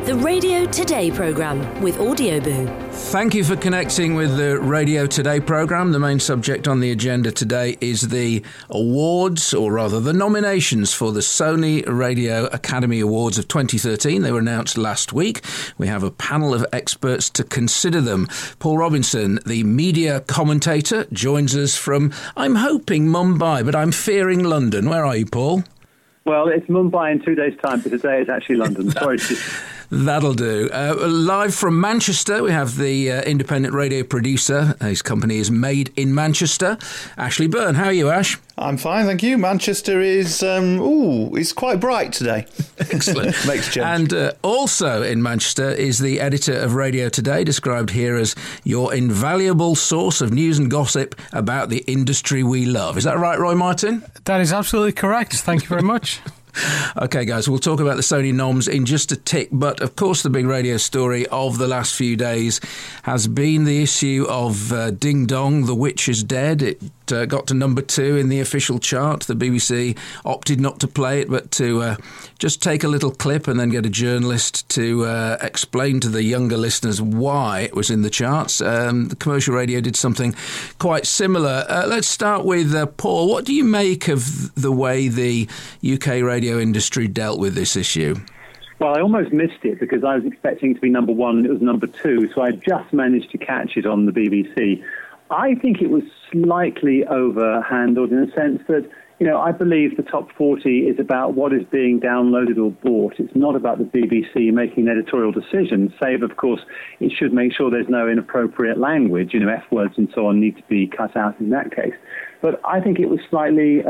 The Radio Today programme with Audioboo. Thank you for connecting with the Radio Today programme. The main subject on the agenda today is the awards, or rather the nominations for the Sony Radio Academy Awards of 2013. They were announced last week. We have a panel of experts to consider them. Paul Robinson, the media commentator, joins us from, I'm hoping, Mumbai, but I'm fearing London. Where are you, Paul? Well, it's Mumbai in 2 days' time, but today it's actually London. Sorry. That'll do. Live from Manchester, we have the independent radio producer. His company is Made in Manchester. Ashley Byrne. How are you, Ash? I'm fine, thank you. Manchester is, it's quite bright today. Excellent. Makes change. And also in Manchester is the editor of Radio Today, described here as your invaluable source of news and gossip about the industry we love. Is that right, Roy Martin? That is absolutely correct. Thank you very much. OK, guys, we'll talk about the Sony noms in just a tick, but of course the big radio story of the last few days has been the issue of Ding Dong, The Witch is Dead. It got to number 2 in the official chart. The BBC opted not to play it, but to just take a little clip and then get a journalist to explain to the younger listeners why it was in the charts. The commercial radio did something quite similar. Let's start with Paul. What do you make of the way the UK radio industry dealt with this issue? Well, I almost missed it because I was expecting it to be number 1 and it was number 2, so I just managed to catch it on the BBC. I think it was slightly overhandled in the sense that, I believe the top 40 is about what is being downloaded or bought. It's not about the BBC making an editorial decision, save, of course, it should make sure there's no inappropriate language. F words and so on need to be cut out in that case. But I think it was slightly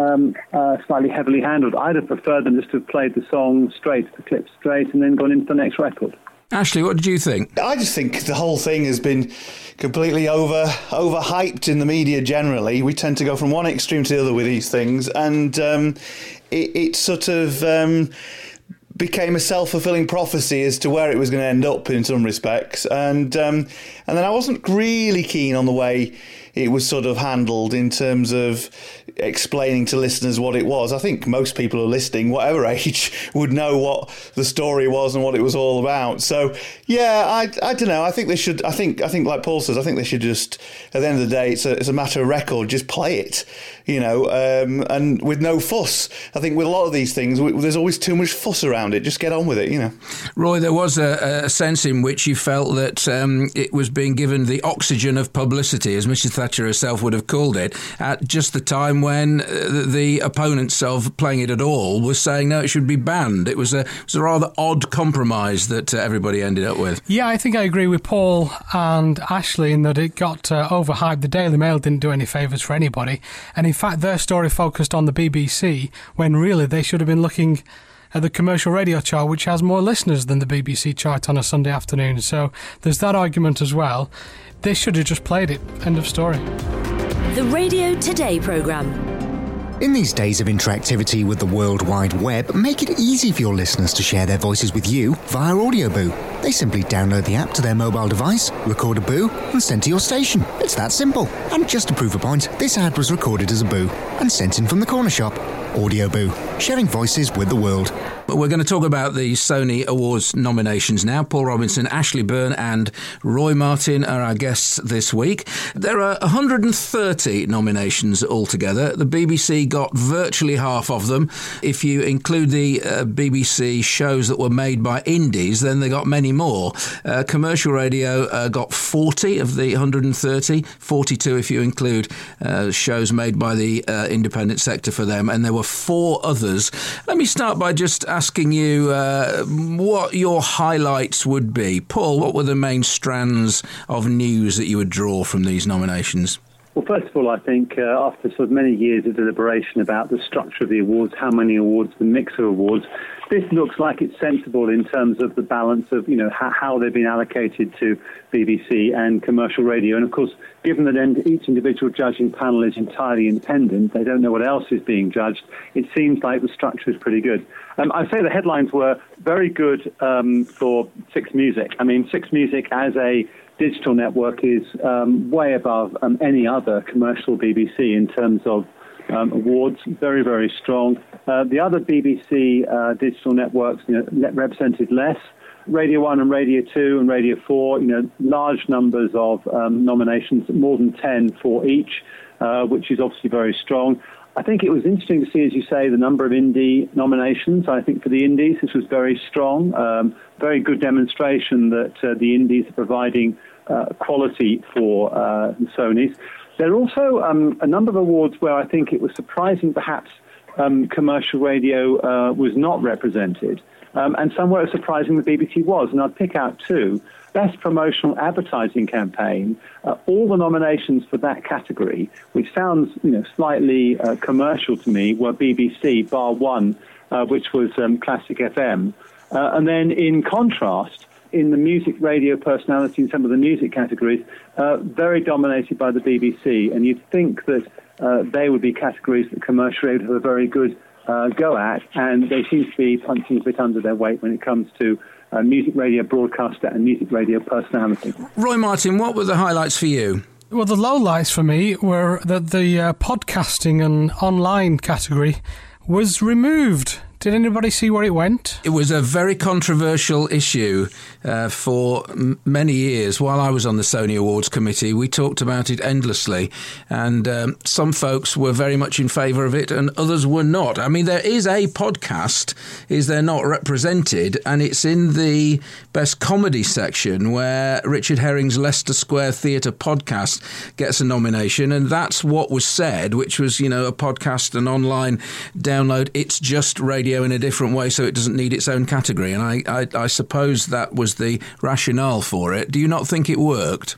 heavily handled. I'd have preferred them just to have played the song straight, the clip straight, and then gone into the next record. Ashley, what did you think? I just think the whole thing has been completely overhyped in the media generally. We tend to go from one extreme to the other with these things, and it sort of became a self-fulfilling prophecy as to where it was going to end up in some respects. And then I wasn't really keen on the way it was sort of handled in terms of explaining to listeners what it was. I think most people who are listening, whatever age, would know what the story was and what it was all about. So, yeah, I don't know. I think they should. I think like Paul says, I think they should just. At the end of the day, it's a matter of record. Just play it, and with no fuss. I think with a lot of these things, there's always too much fuss around it. Just get on with it, Roy, there was a sense in which you felt that it was being given the oxygen of publicity, as Mrs. Thatcher herself would have called it, at just the time when the opponents of playing it at all was saying no, it should be banned. It was a rather odd compromise that everybody ended up with. Yeah, I think I agree with Paul and Ashley in that it got overhyped. The Daily Mail didn't do any favours for anybody, and in fact their story focused on the BBC when really they should have been looking at the commercial radio chart, which has more listeners than the BBC chart on a Sunday afternoon. So there's that argument as well. They should have just played it. End of story. The Radio Today programme. In these days of interactivity with the World Wide Web, make it easy for your listeners to share their voices with you via Audioboo. They simply download the app to their mobile device, record a boo, and send to your station. It's that simple. And just to prove a point, this ad was recorded as a boo and sent in from the corner shop. Audioboo, sharing voices with the world. We're going to talk about the Sony Awards nominations now. Paul Robinson, Ashley Byrne and Roy Martin are our guests this week. There are 130 nominations altogether. The BBC got virtually half of them. If you include the BBC shows that were made by indies, then they got many more. Commercial radio got 40 of the 130, 42 if you include shows made by the independent sector for them, and there were 4 others. Let me start by just asking you what your highlights would be. Paul, what were the main strands of news that you would draw from these nominations? Well, first of all, I think after sort of many years of deliberation about the structure of the awards, how many awards, the mix of awards, this looks like it's sensible in terms of the balance of, how they've been allocated to BBC and commercial radio. And of course, given that each individual judging panel is entirely independent, they don't know what else is being judged, it seems like the structure is pretty good. I'd say the headlines were very good for Six Music. I mean, Six Music as a digital network is way above any other commercial BBC in terms of awards, very, very strong. The other BBC digital networks represented less. Radio 1 and Radio 2 and Radio 4, large numbers of nominations, more than 10 for each, which is obviously very strong. I think it was interesting to see, as you say, the number of indie nominations. I think for the indies, this was very strong, very good demonstration that the indies are providing quality for the Sonys. There are also a number of awards where I think it was surprising perhaps commercial radio was not represented, and somewhere surprising the BBC was. And I'd pick out two. Best Promotional Advertising Campaign, all the nominations for that category, which sounds slightly commercial to me, were BBC, bar one, which was Classic FM. And then in contrast, in the music radio personality in some of the music categories, very dominated by the BBC. And you'd think that they would be categories that commercial radio have a very good go at, and they seem to be punching a bit under their weight when it comes to music radio broadcaster and music radio personality. Roy Martin, what were the highlights for you? Well, the lowlights for me were that the podcasting and online category was removed. Did anybody see where it went? It was a very controversial issue for many years. While I was on the Sony Awards Committee, we talked about it endlessly, and some folks were very much in favour of it and others were not. I mean, there is a podcast, is there not, represented, and it's in the Best Comedy section where Richard Herring's Leicester Square Theatre podcast gets a nomination, and that's what was said, which was, a podcast, an online download. It's just radio in a different way, so it doesn't need its own category. And I suppose that was the rationale for it. Do you not think it worked?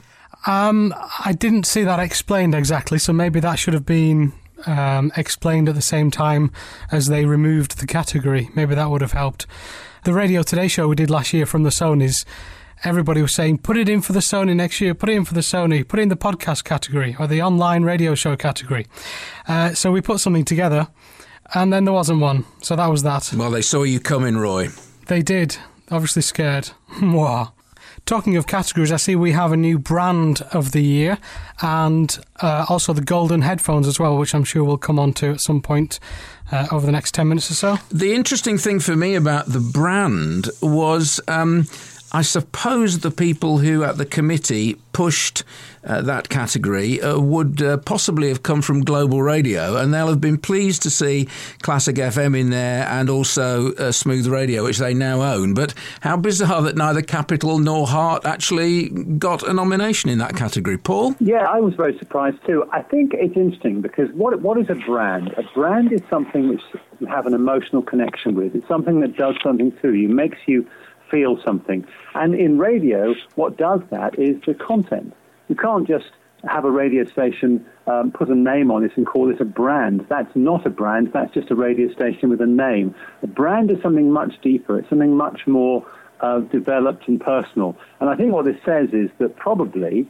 I didn't see that explained exactly, so maybe that should have been explained at the same time as they removed the category. Maybe that would have helped. The Radio Today show we did last year from the Sonys, everybody was saying, put it in for the Sony next year, put it in for the Sony, put it in the podcast category or the online radio show category. So we put something together, and then there wasn't one. So that was that. Well, they saw you coming, Roy. They did. Obviously scared. Wow. Talking of categories, I see we have a new brand of the year and also the golden headphones as well, which I'm sure we'll come on to at some point over the next 10 minutes or so. The interesting thing for me about the brand was, I suppose the people who at the committee pushed that category would possibly have come from Global Radio, and they'll have been pleased to see Classic FM in there and also Smooth Radio, which they now own. But how bizarre that neither Capital nor Heart actually got a nomination in that category. Paul? Yeah, I was very surprised too. I think it's interesting because what is a brand? A brand is something which you have an emotional connection with. It's something that does something to you, makes you feel something. And in radio, what does that is the content. You can't just have a radio station, put a name on it and call it a brand. That's not a brand. That's just a radio station with a name. A brand is something much deeper. It's something much more developed and personal. And I think what this says is that probably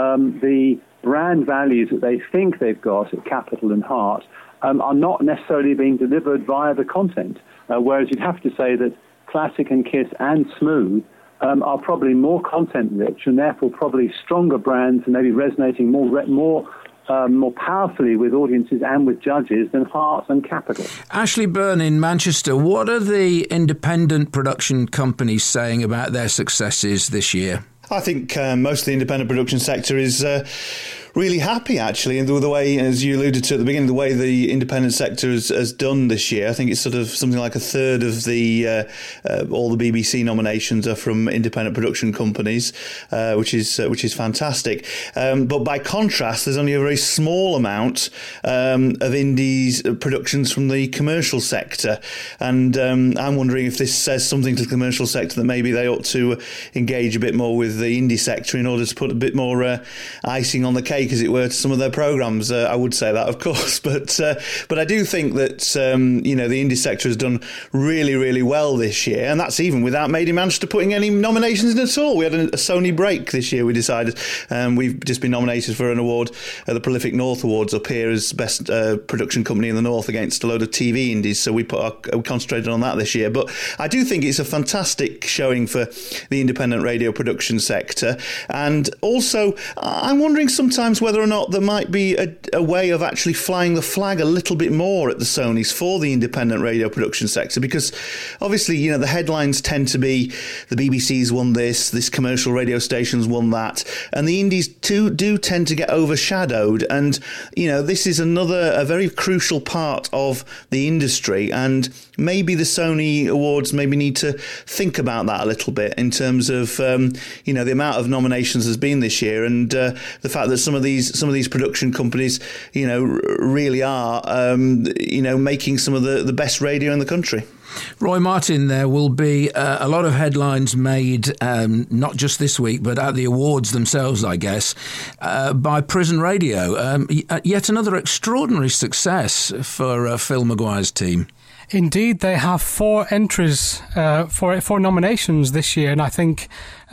the brand values that they think they've got at Capital and Heart are not necessarily being delivered via the content. Whereas you'd have to say that Classic and Kiss and Smooth are probably more content-rich and therefore probably stronger brands and maybe resonating more powerfully with audiences and with judges than Heart and Capital. Ashley Byrne in Manchester, what are the independent production companies saying about their successes this year? I think most of the independent production sector is really happy, actually, and the way, as you alluded to at the beginning, the way the independent sector has done this year. I think it's sort of something like a third of the all the BBC nominations are from independent production companies, which is fantastic. But by contrast, there's only a very small amount of indies productions from the commercial sector, and I'm wondering if this says something to the commercial sector that maybe they ought to engage a bit more with the indie sector in order to put a bit more icing on the cake, as it were, to some of their programmes. I would say that, of course, but I do think that the indie sector has done really, really well this year, and that's even without Made in Manchester putting any nominations in at all. We had a Sony break this year. We decided we've just been nominated for an award at the Prolific North Awards up here as best production company in the North against a load of TV indies. So we concentrated on that this year. But I do think it's a fantastic showing for the independent radio production sector, and also I'm wondering sometimes sometimes whether or not there might be a way of actually flying the flag a little bit more at the Sonys for the independent radio production sector, because obviously, you know, the headlines tend to be the BBC's won this commercial radio station's won that, and the indies do tend to get overshadowed. And, you know, this is a very crucial part of the industry, and maybe the Sony Awards maybe need to think about that a little bit in terms of, you know, the amount of nominations there's been this year, and the fact that some of these production companies, you know, really are, you know, making some of the best radio in the country. Roy Martin, there will be a lot of headlines made, not just this week, but at the awards themselves, I guess, by Prison Radio. Yet another extraordinary success for Phil Maguire's team. Indeed, they have 4 entries, four nominations this year, and I think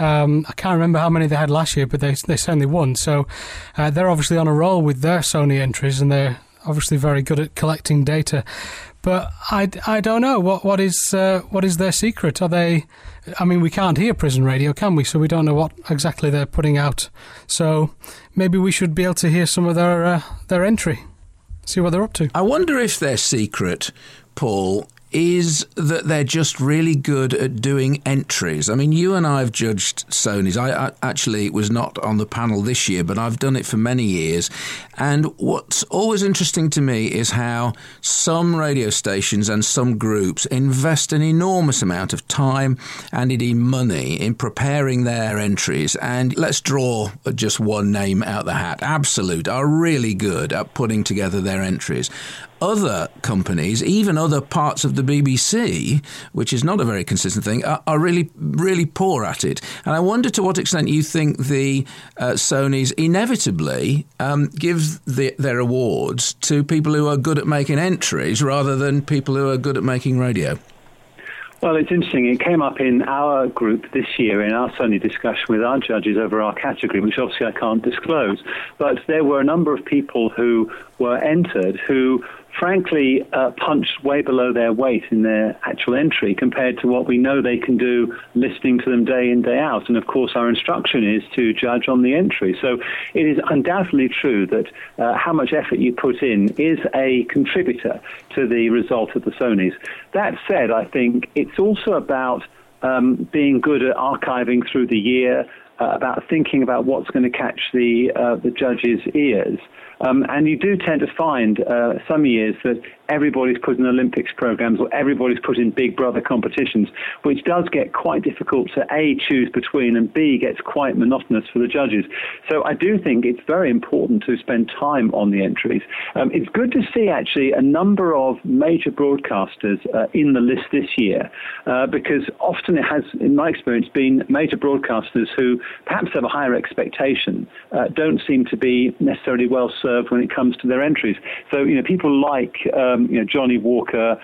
I can't remember how many they had last year, but they certainly won. So they're obviously on a roll with their Sony entries, and they're obviously very good at collecting data. But I don't know what is their secret. Are they? I mean, we can't hear Prison Radio, can we? So we don't know what exactly they're putting out. So maybe we should be able to hear some of their entry, see what they're up to. I wonder if their secret, Paul, is that they're just really good at doing entries. I mean, you and I have judged Sonys. I actually was not on the panel this year, but I've done it for many years. And what's always interesting to me is how some radio stations and some groups invest an enormous amount of time and indeed money in preparing their entries. And let's draw just one name out the hat. Absolute are really good at putting together their entries. Other companies, even other parts of the BBC, which is not a very consistent thing, are really, really poor at it. And I wonder to what extent you think the Sonys inevitably give their awards to people who are good at making entries rather than people who are good at making radio. Well, it's interesting. It came up in our group this year in our Sony discussion with our judges over our category, which obviously I can't disclose. But there were a number of people who were entered who, frankly, punched way below their weight in their actual entry compared to what we know they can do listening to them day in, day out. And, of course, our instruction is to judge on the entry. So it is undoubtedly true that how much effort you put in is a contributor to the result of the Sonys. That said, I think it's also about being good at archiving through the year, about thinking about what's going to catch the judges' ears. And you do tend to find some years that everybody's put in Olympics programs or everybody's put in Big Brother competitions, which does get quite difficult to A, choose between, and B, gets quite monotonous for the judges. So I do think it's very important to spend time on the entries. It's good to see, actually, a number of major broadcasters in the list this year, because often it has, in my experience, been major broadcasters who perhaps have a higher expectation, don't seem to be necessarily well served when it comes to their entries. So, you know, people like Johnny Walker,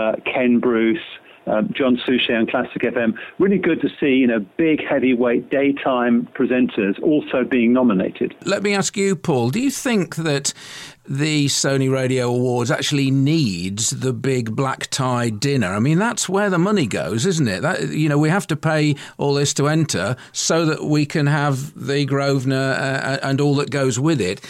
Ken Bruce, John Suchet on Classic FM. Really good to see, big heavyweight daytime presenters also being nominated. Let me ask you, Paul, do you think that the Sony Radio Awards actually needs the big black tie dinner? I mean, that's where the money goes, isn't it? We have to pay all this to enter so that we can have the Grosvenor and all that goes with it.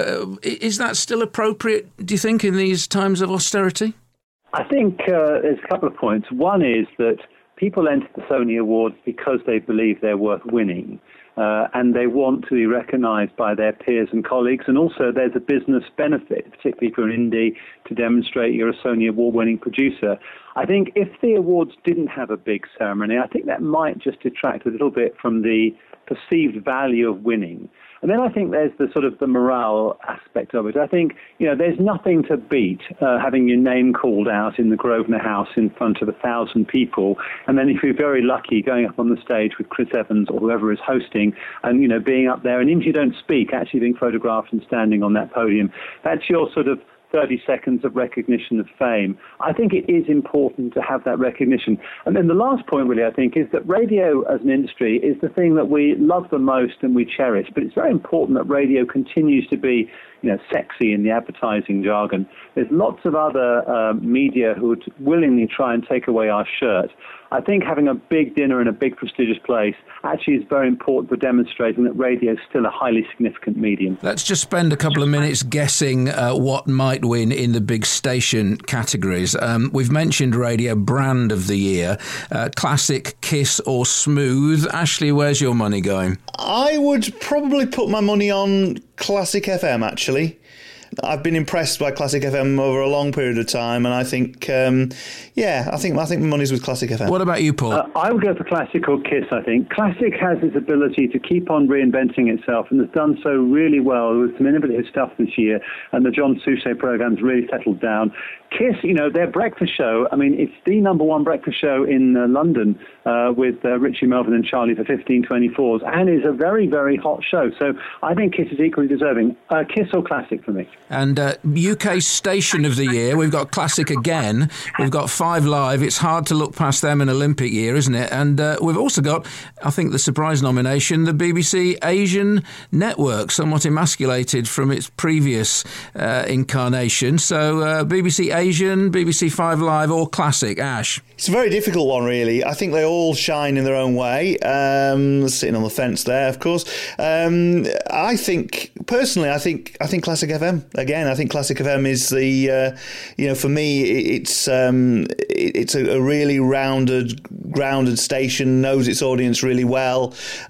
Is that still appropriate, do you think, in these times of austerity? I think there's a couple of points. One is that people enter the Sony Awards because they believe they're worth winning. And they want to be recognised by their peers and colleagues. And also there's a business benefit, particularly for an indie, to demonstrate you're a Sony Award-winning producer. I think if the awards didn't have a big ceremony, I think that might just detract a little bit from the perceived value of winning. And then I think there's the sort of the morale aspect of it. I think, there's nothing to beat having your name called out in the Grosvenor House in front of 1,000 people. And then if you're very lucky, going up on the stage with Chris Evans or whoever is hosting and, being up there. And even if you don't speak, actually being photographed and standing on that podium, that's your sort of 30 seconds of recognition of fame. I think it is important to have that recognition. And then the last point, really, I think, is that radio as an industry is the thing that we love the most and we cherish. But it's very important that radio continues to be sexy in the advertising jargon. There's lots of other media who would willingly try and take away our shirt. I think having a big dinner in a big prestigious place actually is very important for demonstrating that radio is still a highly significant medium. Let's just spend a couple of minutes guessing what might win in the big station categories. We've mentioned radio brand of the year, classic, Kiss or Smooth. Ashley, where's your money going? I would probably put my money on Classic FM, actually. I've been impressed by Classic FM over a long period of time, and I think, I think my money's with Classic FM. What about you, Paul? I would go for Classic or Kiss, I think. Classic has this ability to keep on reinventing itself, and has done so really well with some innovative stuff this year, and the John Souchet program's really settled down. Kiss, their breakfast show, it's the number one breakfast show in London with Richie Melvin and Charlie for 1524s, and is a very, very hot show. So I think Kiss is equally deserving. Kiss or Classic for me. And UK Station of the Year, we've got Classic again. We've got 5 Live. It's hard to look past them in Olympic year, isn't it? And we've also got, I think, the surprise nomination, the BBC Asian Network, somewhat emasculated from its previous incarnation. So BBC Asian, BBC 5 Live or Classic. Ash? It's a very difficult one, really. I think they all shine in their own way. Sitting on the fence there, of course. I think Classic FM. Again, I think Classic FM is the, for me, it's a really grounded station, knows its audience really well,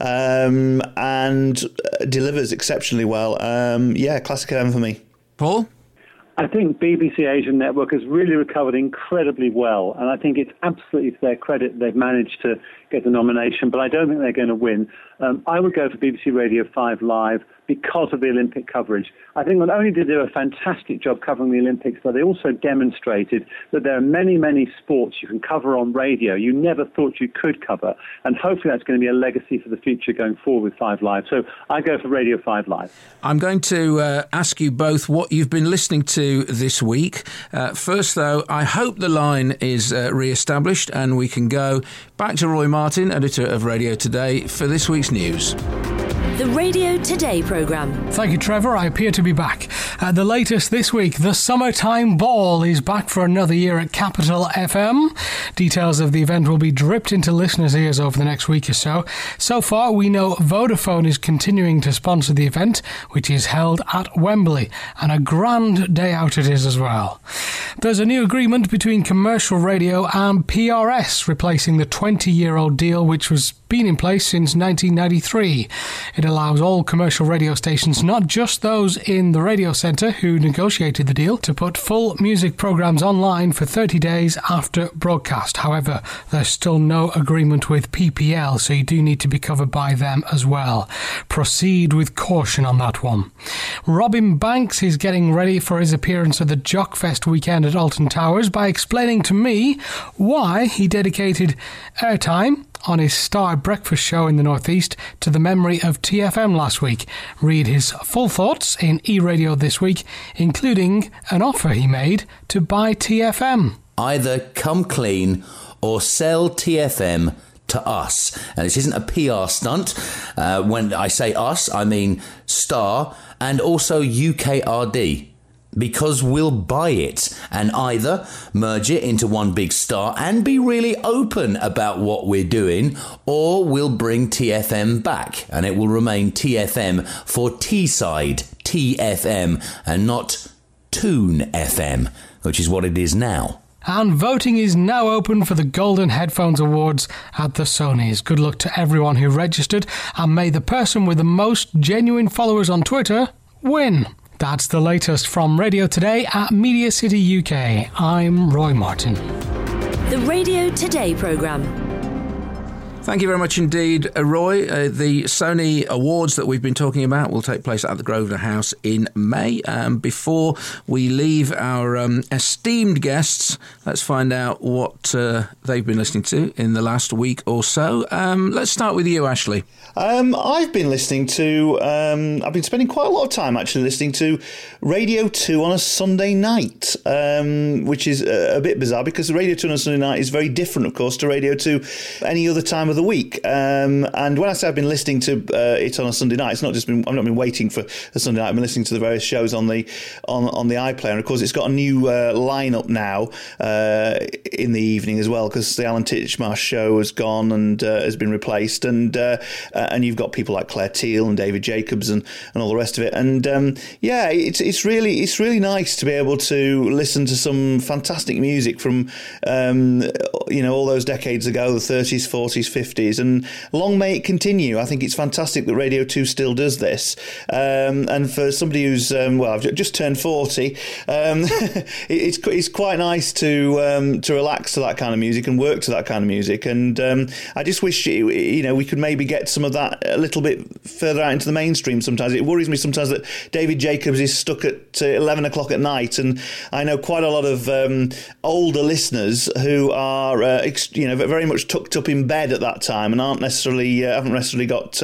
and delivers exceptionally well. Classic FM for me. Paul? I think BBC Asian Network has really recovered incredibly well, and I think it's absolutely to their credit they've managed to get the nomination, but I don't think they're going to win. I would go for BBC Radio 5 Live because of the Olympic coverage. I think not only did they do a fantastic job covering the Olympics, but they also demonstrated that there are many, many sports you can cover on radio you never thought you could cover, and hopefully that's going to be a legacy for the future going forward with 5 Live. So I go for Radio 5 Live. I'm going to ask you both what you've been listening to this week. First, though, I hope the line is re-established and we can go back to Roy Martin, editor of Radio Today, for this week's news. The Radio Today programme. Thank you, Trevor. I appear to be back. The latest this week, the Summertime Ball is back for another year at Capital FM. Details of the event will be dripped into listeners' ears over the next week or so. So far, we know Vodafone is continuing to sponsor the event, which is held at Wembley, and a grand day out it is as well. There's a new agreement between commercial radio and PRS, replacing the 20-year-old deal which was been in place since 1993. It allows all commercial radio stations, not just those in the radio centre who negotiated the deal, to put full music programmes online for 30 days after broadcast. However, there's still no agreement with PPL, so you do need to be covered by them as well. Proceed with caution on that one. Robin Banks is getting ready for his appearance at the Jockfest weekend at Alton Towers by explaining to me why he dedicated airtime on his Star breakfast show in the Northeast to the memory of TFM last week. Read his full thoughts in eRadio this week, including an offer he made to buy TFM. Either come clean or sell TFM to us. And this isn't a PR stunt. When I say us, I mean Star and also UKRD. Because we'll buy it and either merge it into one big Star and be really open about what we're doing, or we'll bring TFM back and it will remain TFM for Teesside TFM and not Toon FM, which is what it is now. And voting is now open for the Golden Headphones Awards at the Sonys. Good luck to everyone who registered, and may the person with the most genuine followers on Twitter win. That's the latest from Radio Today at Media City UK. I'm Roy Martin. The Radio Today programme. Thank you very much indeed, Roy. The Sony Awards that we've been talking about will take place at the Grosvenor House in May. Before we leave our esteemed guests, let's find out what they've been listening to in the last week or so. Let's start with you, Ashley. I've been listening to... I've been spending quite a lot of time actually listening to Radio 2 on a Sunday night, which is a bit bizarre because Radio 2 on a Sunday night is very different, of course, to Radio 2 any other time of of the week. And when I say I've been listening to it on a Sunday night, I've not been waiting for a Sunday night. I've been listening to the various shows on the iPlayer, and of course it's got a new lineup now in the evening as well, because the Alan Titchmarsh show has gone and has been replaced, and you've got people like Claire Teal and David Jacobs and all the rest of it. And it's really nice to be able to listen to some fantastic music from all those decades ago, the 30s, 40s, 50s, and long may it continue. I think it's fantastic that Radio 2 still does this, and for somebody who's I've just turned 40, it's quite nice to relax to that kind of music and work to that kind of music. And I just wish we could maybe get some of that a little bit further out into the mainstream. Sometimes it worries me sometimes that David Jacobs is stuck at 11 o'clock at night, and I know quite a lot of older listeners who are very much tucked up in bed at that time and haven't necessarily got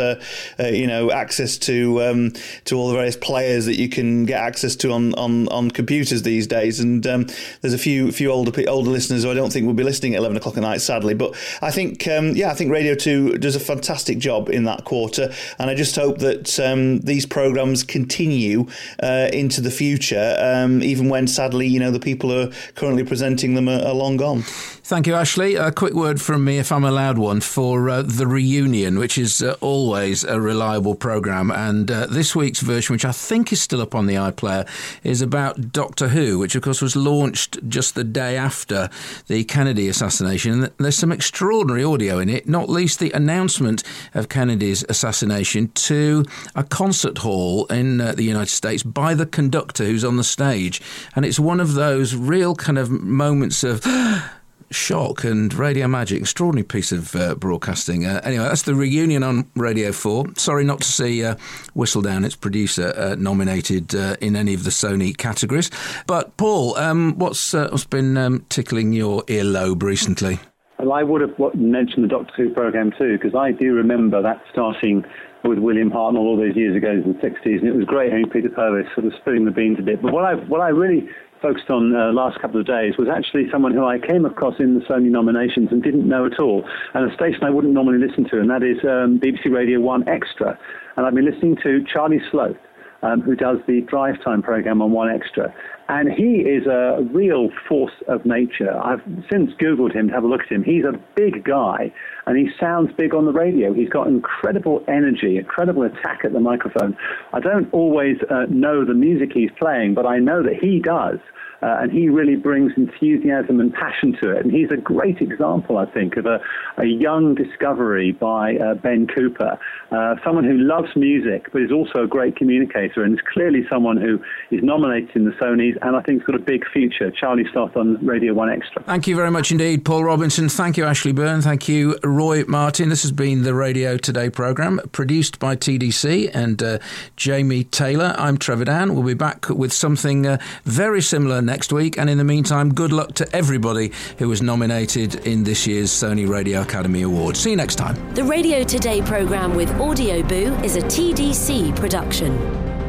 access to all the various players that you can get access to on computers these days. And there's a few older listeners who I don't think will be listening at 11 o'clock at night, sadly. But I think Radio 2 does a fantastic job in that quarter, and I just hope that these programmes continue into the future, even when sadly the people who are currently presenting them are long gone. Thank you, Ashley. A quick word from me, if I'm allowed one, for The Reunion, which is always a reliable programme. And this week's version, which I think is still up on the iPlayer, is about Doctor Who, which, of course, was launched just the day after the Kennedy assassination. And there's some extraordinary audio in it, not least the announcement of Kennedy's assassination to a concert hall in the United States by the conductor who's on the stage. And it's one of those real kind of moments of shock and radio magic. Extraordinary piece of broadcasting. Anyway, that's The Reunion on Radio 4. Sorry not to see Whistledown, its producer, nominated in any of the Sony categories. But Paul, what's been tickling your earlobe recently? Well, I would have mentioned the Doctor Who programme too, because I do remember that starting with William Hartnell all those years ago in the 60s, and it was great having Peter Purves sort of spilling the beans a bit. But what I really focused on last couple of days was actually someone who I came across in the Sony nominations and didn't know at all, and a station I wouldn't normally listen to, and that is BBC Radio 1 Extra. And I've been listening to Charlie Sloth, who does the Drive Time programme on 1 Extra. And he is a real force of nature. I've since Googled him to have a look at him. He's a big guy, and he sounds big on the radio. He's got incredible energy, incredible attack at the microphone. I don't always know the music he's playing, but I know that he does. And he really brings enthusiasm and passion to it. And he's a great example, I think, of a young discovery by Ben Cooper, someone who loves music but is also a great communicator, and is clearly someone who is nominated in the Sonys and I think has got a big future. Charlie Sloth on Radio 1 Extra. Thank you very much indeed, Paul Robinson. Thank you, Ashley Byrne. Thank you, Roy Martin. This has been the Radio Today programme, produced by TDC and Jamie Taylor. I'm Trevor Dan. We'll be back with something very similar next week, and in the meantime, good luck to everybody who was nominated in this year's Sony Radio Academy Awards. See you next time. The Radio Today programme with Audio Boo is a TDC production.